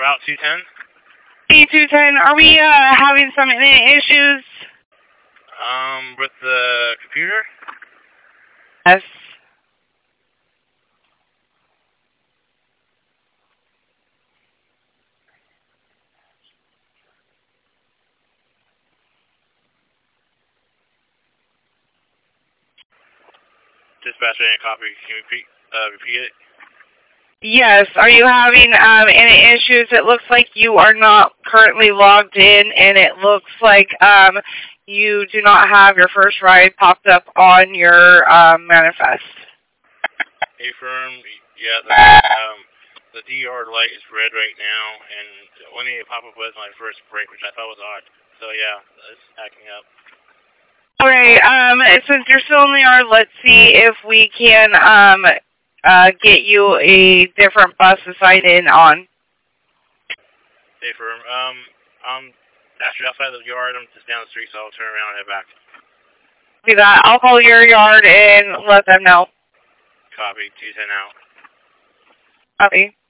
Route 210. B210, are we having some internet issues? With the computer? Yes. Dispatcher, any copy? Can you repeat it? Yes. Are you having any issues? It looks like you are not currently logged in, and it looks like you do not have your first ride popped up on your manifest. Affirm, yeah, the DR light is red right now, and the only pop-up was my first break, which I thought was odd. So yeah, it's acting up. Okay, since you're still in the yard, let's see if we can get you a different bus to sign in on. Affirm, I'm actually outside the yard. I'm just down the street, so I'll turn around and head back. Do that. I'll call your yard and let them know. Copy, 210 out. Copy.